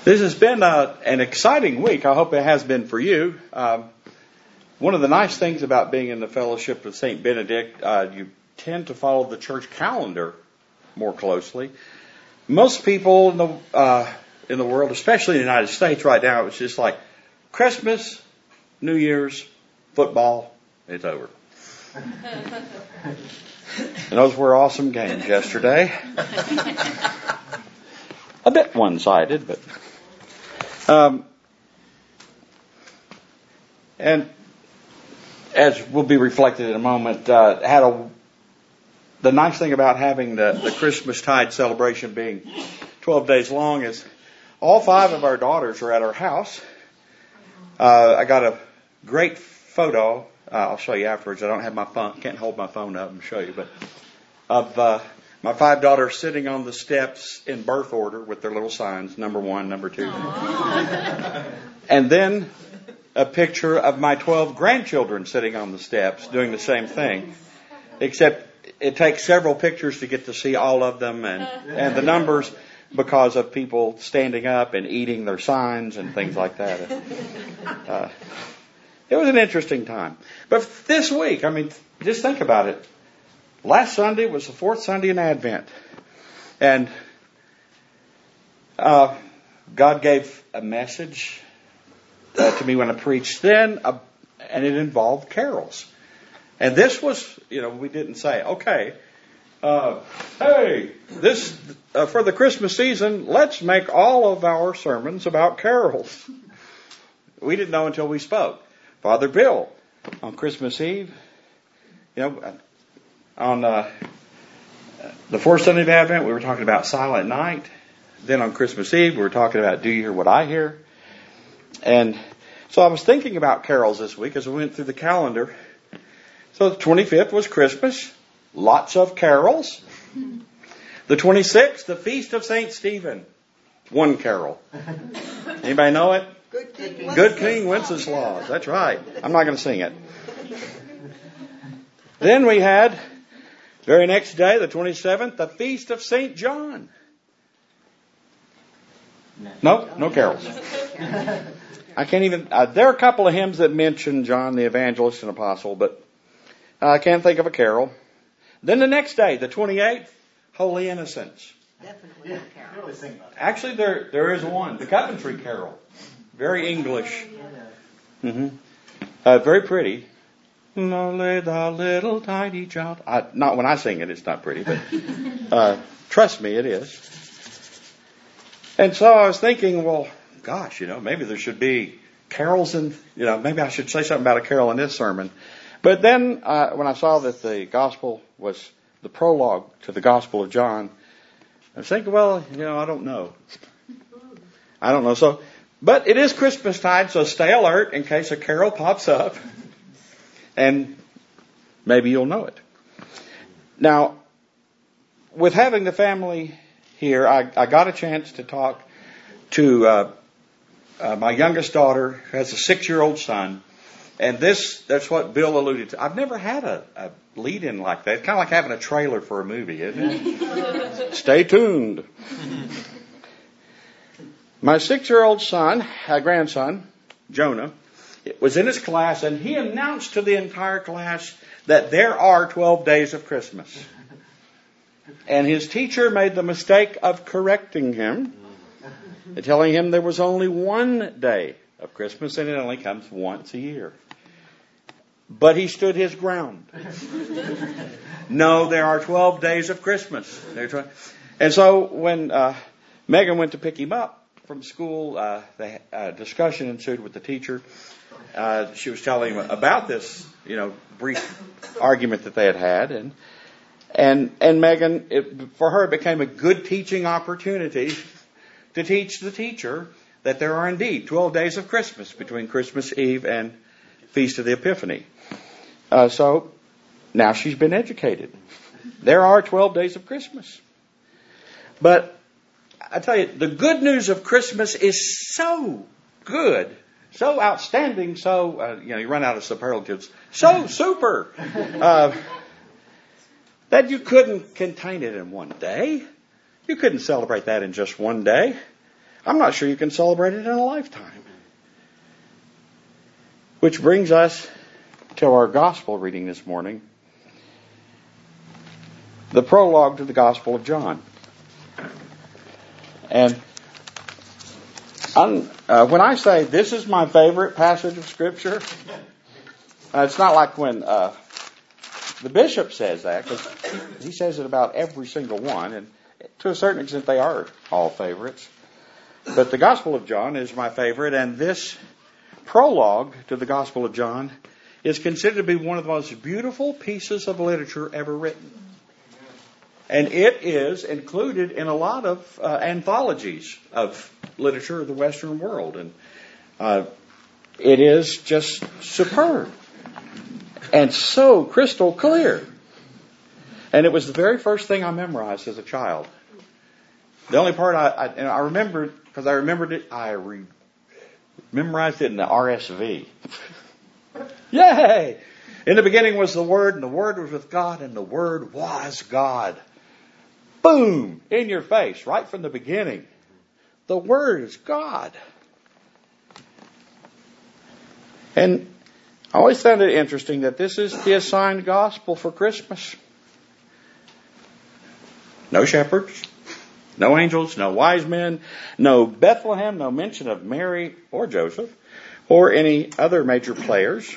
This has been an exciting week. I hope it has been for you. One of the nice things about being in the fellowship of St. Benedict, you tend to follow the church calendar more closely. Most people in the world, especially in the United States right now, it's just like Christmas, New Year's, football, it's over. And those were awesome games yesterday. A bit one-sided, but... and as will be reflected in a moment, the nice thing about having the Christmastide celebration being 12 days long is all 5 of our daughters are at our house. I got a great photo. I'll show you afterwards. I don't have my phone, can't hold my phone up and show you, but of my 5 daughters sitting on the steps in birth order with their little signs, number 1, number 2. And then a picture of my 12 grandchildren sitting on the steps doing the same thing, except it takes several pictures to get to see all of them and the numbers because of people standing up and eating their signs and things like that. It was an interesting time. But this week, just think about it. Last Sunday was the 4th Sunday in Advent. And God gave a message to me when I preached then, and it involved carols. And this was, we didn't say, okay, hey, this for the Christmas season, let's make all of our sermons about carols. We didn't know until we spoke. Father Bill, on Christmas Eve, on the 4th Sunday of Advent, we were talking about Silent Night. Then on Christmas Eve, we were talking about Do You Hear What I Hear? And so I was thinking about carols this week as we went through the calendar. So the 25th was Christmas. Lots of carols. The 26th, the Feast of St. Stephen. 1 carol. Anybody know it? Good King Wenceslaus. That's right. I'm not going to sing it. Then we had, very next day, the 27th, the Feast of St. John. No carols. I can't even, there are a couple of hymns that mention John the Evangelist and Apostle, but I can't think of a carol. Then the next day, the 28th, Holy Innocents. Definitely a carol. Actually, there is one, the Coventry Carol. Very English. Very pretty. Lowly the little tiny child. Not when I sing it, it's not pretty, but trust me, it is. And so I was thinking, well, gosh, maybe there should be carols and, maybe I should say something about a carol in this sermon. But then when I saw that the gospel was the prologue to the Gospel of John, I was thinking, well, I don't know. So, but it is Christmas time, so stay alert in case a carol pops up. And maybe you'll know it. Now, with having the family here, I got a chance to talk to my youngest daughter, who has a 6-year-old son. And that's what Bill alluded to. I've never had a lead-in like that. It's kind of like having a trailer for a movie, isn't it? Stay tuned. My 6-year-old grandson, Jonah, was in his class, and he announced to the entire class that there are 12 days of Christmas. And his teacher made the mistake of correcting him, telling him there was only 1 day of Christmas, and it only comes once a year. But he stood his ground. No, there are 12 days of Christmas. And so when Megan went to pick him up from school, the discussion ensued with the teacher. She was telling him about this, brief argument that they had. And Megan, for her, it became a good teaching opportunity to teach the teacher that there are indeed 12 days of Christmas between Christmas Eve and Feast of the Epiphany. So now she's been educated. There are 12 days of Christmas. But I tell you, the good news of Christmas is so good, so outstanding, so, you run out of superlatives, so super, that you couldn't contain it in one day. You couldn't celebrate that in just one day. I'm not sure you can celebrate it in a lifetime. Which brings us to our gospel reading this morning. The prologue to the Gospel of John. And when I say this is my favorite passage of Scripture, it's not like when the bishop says that, because he says it about every single one, and to a certain extent they are all favorites. But the Gospel of John is my favorite, and this prologue to the Gospel of John is considered to be one of the most beautiful pieces of literature ever written. And it is included in a lot of anthologies of literature of the Western world. And it is just superb and so crystal clear. And it was the very first thing I memorized as a child. The only part I remembered, because I remembered it, memorized it in the RSV. Yay! In the beginning was the Word, and the Word was with God, and the Word was God. Boom! In your face, right from the beginning. The Word is God. And I always found it interesting that this is the assigned gospel for Christmas. No shepherds, no angels, no wise men, no Bethlehem, no mention of Mary or Joseph or any other major players.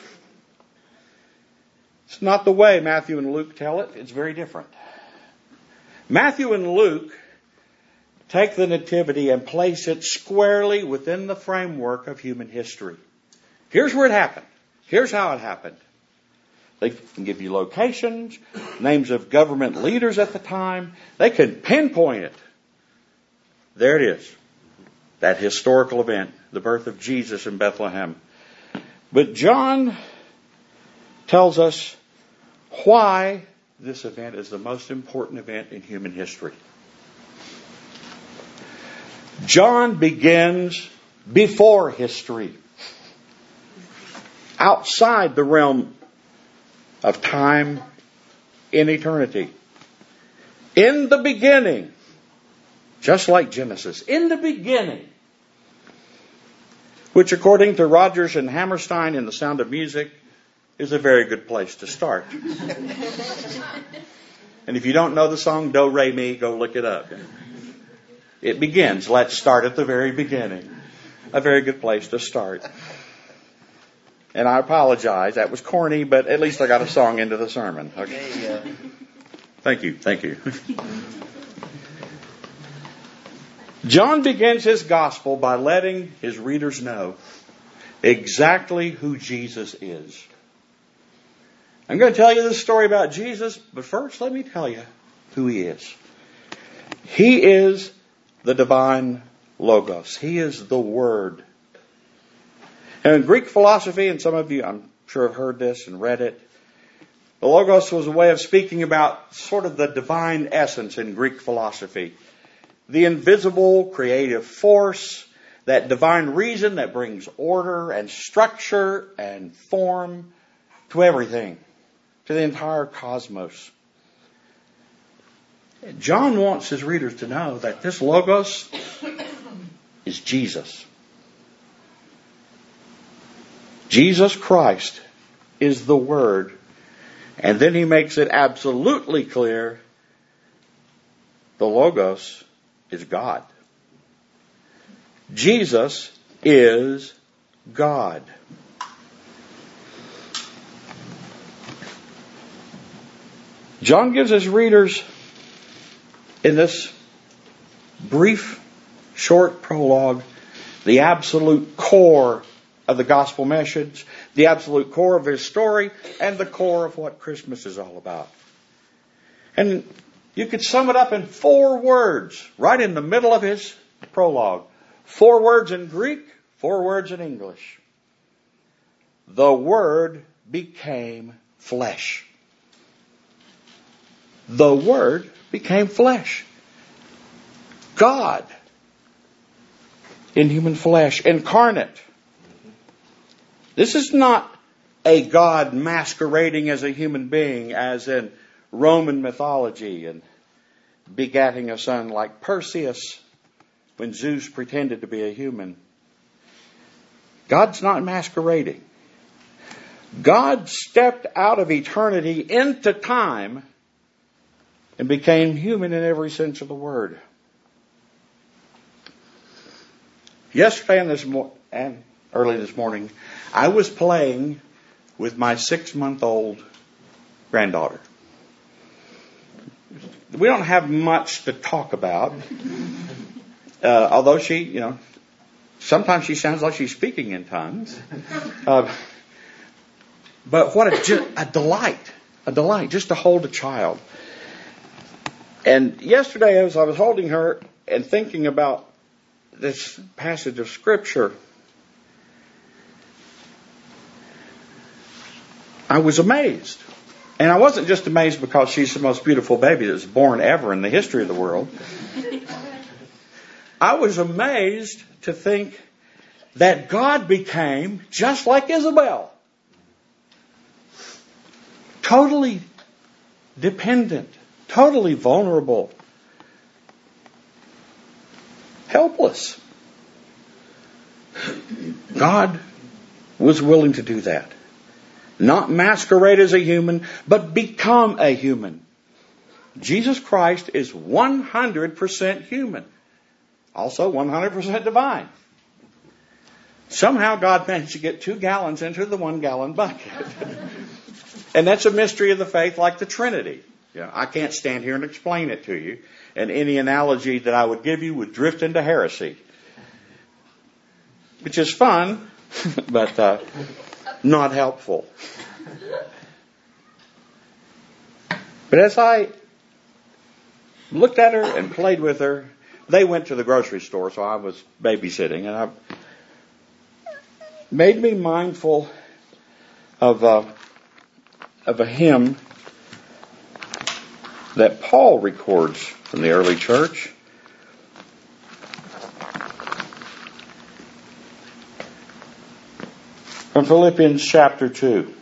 It's not the way Matthew and Luke tell it. It's very different. Matthew and Luke take the nativity and place it squarely within the framework of human history. Here's where it happened. Here's how it happened. They can give you locations, names of government leaders at the time. They can pinpoint it. There it is. That historical event, the birth of Jesus in Bethlehem. But John tells us why this event is the most important event in human history. John begins before history, outside the realm of time in eternity. In the beginning, just like Genesis, in the beginning, which according to Rodgers and Hammerstein in The Sound of Music is a very good place to start. And if you don't know the song Do Re Mi, go look it up. It begins, let's start at the very beginning. A very good place to start. And I apologize, that was corny, but at least I got a song into the sermon. Okay. Thank you. John begins his gospel by letting his readers know exactly who Jesus is. I'm going to tell you this story about Jesus, but first let me tell you who he is. He is the divine Logos. He is the Word. And in Greek philosophy, and some of you I'm sure have heard this and read it, the Logos was a way of speaking about sort of the divine essence in Greek philosophy. The invisible creative force, that divine reason that brings order and structure and form to everything, to the entire cosmos. John wants his readers to know that this Logos is Jesus. Jesus Christ is the Word. And then he makes it absolutely clear the Logos is God. Jesus is God. John gives his readers in this brief, short prologue the absolute core of the gospel message, the absolute core of his story, and the core of what Christmas is all about. And you could sum it up in 4 words, right in the middle of his prologue. 4 words in Greek, 4 words in English. The Word became flesh. The Word became flesh. God in human flesh, incarnate. This is not a God masquerading as a human being, as in Roman mythology and begatting a son like Perseus, when Zeus pretended to be a human. God's not masquerading. God stepped out of eternity into time and became human in every sense of the word. Yesterday and early this morning, I was playing with my 6-month-old granddaughter. We don't have much to talk about, although she, sometimes she sounds like she's speaking in tongues. But what a delight just to hold a child. And yesterday, as I was holding her and thinking about this passage of Scripture, I was amazed. And I wasn't just amazed because she's the most beautiful baby that's born ever in the history of the world. I was amazed to think that God became just like Isabel. Totally dependent, totally vulnerable, helpless. God was willing to do that. Not masquerade as a human, but become a human. Jesus Christ is 100% human. Also 100% divine. Somehow God managed to get 2 gallons into the 1 gallon bucket. And that's a mystery of the faith, like the Trinity. I can't stand here and explain it to you. And any analogy that I would give you would drift into heresy. Which is fun, but not helpful. But as I looked at her and played with her, they went to the grocery store, so I was babysitting. And I made me mindful of a hymn that Paul records from the early church. From Philippians chapter 2.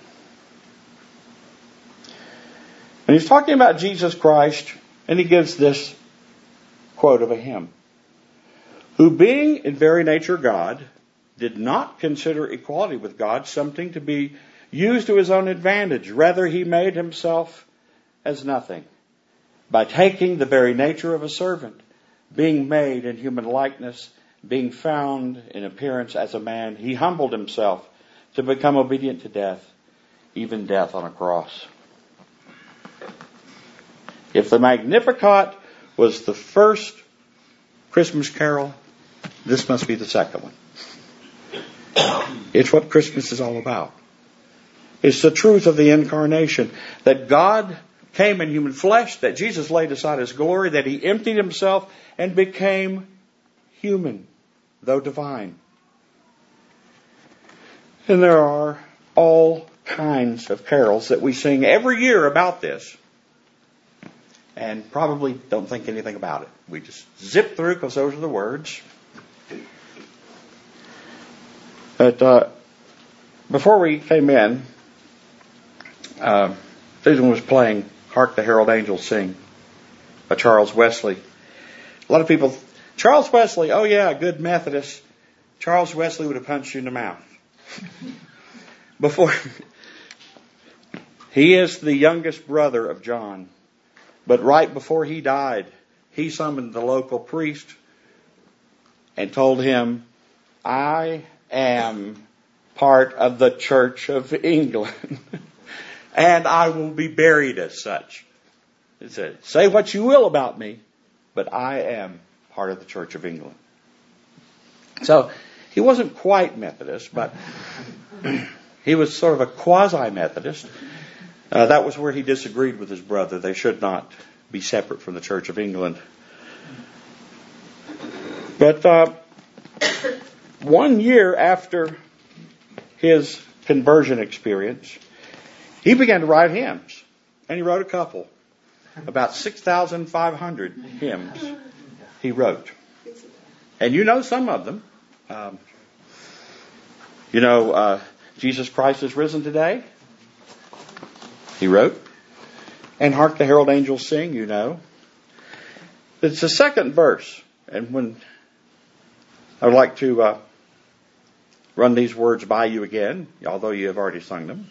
And he's talking about Jesus Christ, and he gives this quote of a hymn. Who being in very nature God, did not consider equality with God something to be used to his own advantage. Rather, he made himself as nothing, by taking the very nature of a servant, being made in human likeness, being found in appearance as a man, he humbled himself to become obedient to death, even death on a cross. If the Magnificat was the first Christmas carol, this must be the second one. It's what Christmas is all about. It's the truth of the incarnation, that God came in human flesh, that Jesus laid aside his glory, that he emptied himself and became human, though divine. And there are all kinds of carols that we sing every year about this, and probably don't think anything about it. We just zip through because those are the words. But before we came in, Susan was playing Hark the Herald Angels Sing by Charles Wesley. A lot of people, Charles Wesley, oh yeah, good Methodist. Charles Wesley would have punched you in the mouth. He is the youngest brother of John. But right before he died, he summoned the local priest and told him, I am part of the Church of England. And I will be buried as such. It said, say what you will about me, but I am part of the Church of England. So he wasn't quite Methodist, but he was sort of a quasi-Methodist. That was where he disagreed with his brother. They should not be separate from the Church of England. But 1 year after his conversion experience, he began to write hymns. And he wrote a couple. About 6,500 hymns he wrote. And you know some of them. Jesus Christ is risen today. He wrote. And Hark the Herald Angels Sing, you know. It's the second verse. And when I would like to run these words by you again, although you have already sung them.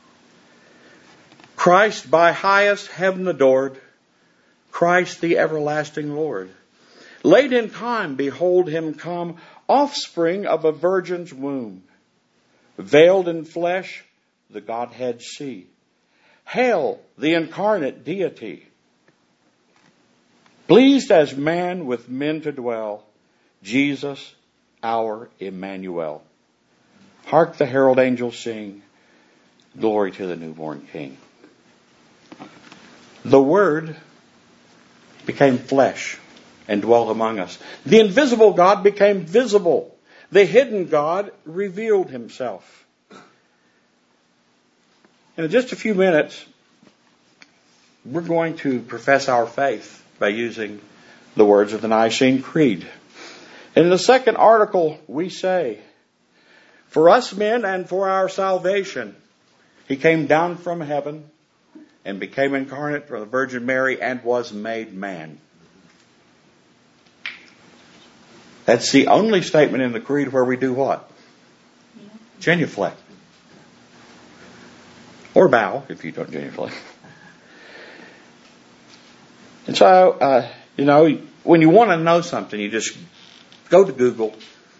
Christ by highest heaven adored, Christ the everlasting Lord. Late in time, behold him come, offspring of a virgin's womb. Veiled in flesh, the Godhead see. Hail the incarnate deity. Pleased as man with men to dwell, Jesus, our Emmanuel. Hark the herald angels sing, glory to the newborn King. The Word became flesh and dwelt among us. The invisible God became visible. The hidden God revealed himself. In just a few minutes, we're going to profess our faith by using the words of the Nicene Creed. In the second article, we say, for us men and for our salvation, he came down from heaven and became incarnate from the Virgin Mary and was made man. That's the only statement in the Creed where we do what? Genuflect. Or bow, if you don't genuflect. And so, when you want to know something, you just go to Google.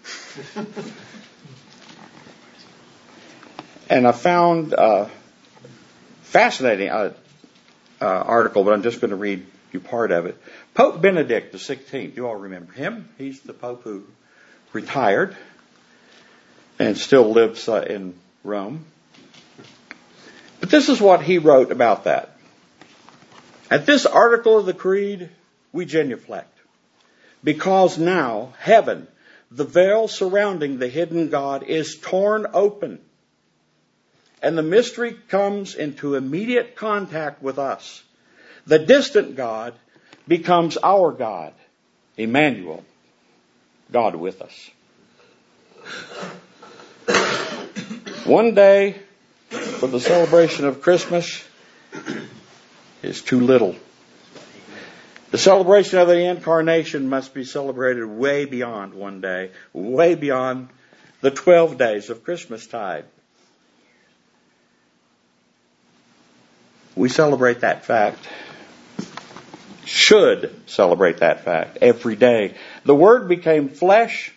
And I found a fascinating article, but I'm just going to read you part of it. Pope Benedict XVI, you all remember him? He's the Pope who retired and still lives in Rome. But this is what he wrote about that. At this article of the Creed, we genuflect. Because now, heaven, the veil surrounding the hidden God, is torn open. And the mystery comes into immediate contact with us. The distant God becomes our God, Emmanuel, God with us. One day for the celebration of Christmas is too little. The celebration of the Incarnation must be celebrated way beyond one day, way beyond the 12 days of Christmastide. We celebrate that fact, should celebrate that fact every day. The Word became flesh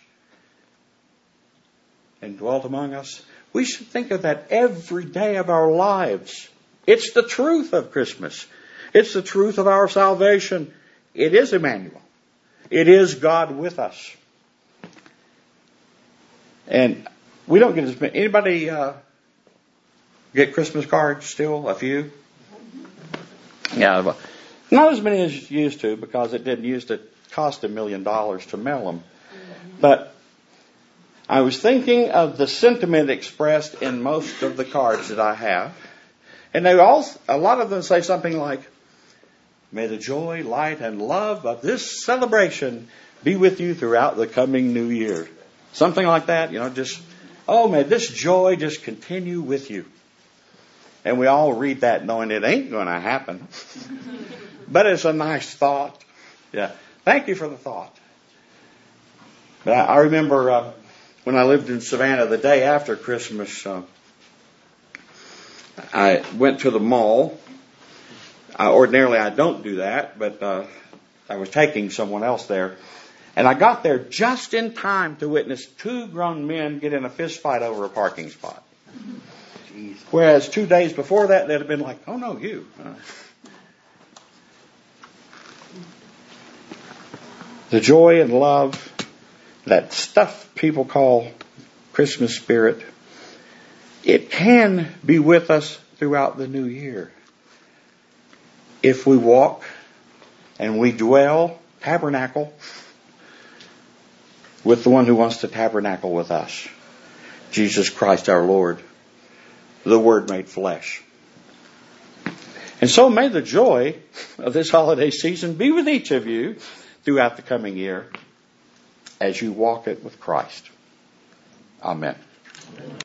and dwelt among us. We should think of that every day of our lives. It's the truth of Christmas. It's the truth of our salvation. It is Emmanuel. It is God with us. And we don't get as many. Anybody get Christmas cards still? A few? Yeah, not as many as you used to, because it didn't used to cost $1 million to mail them. But I was thinking of the sentiment expressed in most of the cards that I have. And a lot of them say something like, may the joy, light, and love of this celebration be with you throughout the coming new year. Something like that, may this joy just continue with you. And we all read that knowing it ain't going to happen. But it's a nice thought. Yeah. Thank you for the thought. But I remember when I lived in Savannah, the day after Christmas, I went to the mall. Ordinarily, I don't do that, but I was taking someone else there. And I got there just in time to witness 2 grown men get in a fist fight over a parking spot. Whereas 2 days before that, they'd have been like, oh no, you. The joy and love, that stuff people call Christmas spirit, it can be with us throughout the new year. If we walk and we dwell, tabernacle, with the one who wants to tabernacle with us, Jesus Christ our Lord, the Word made flesh. And so may the joy of this holiday season be with each of you throughout the coming year as you walk it with Christ. Amen.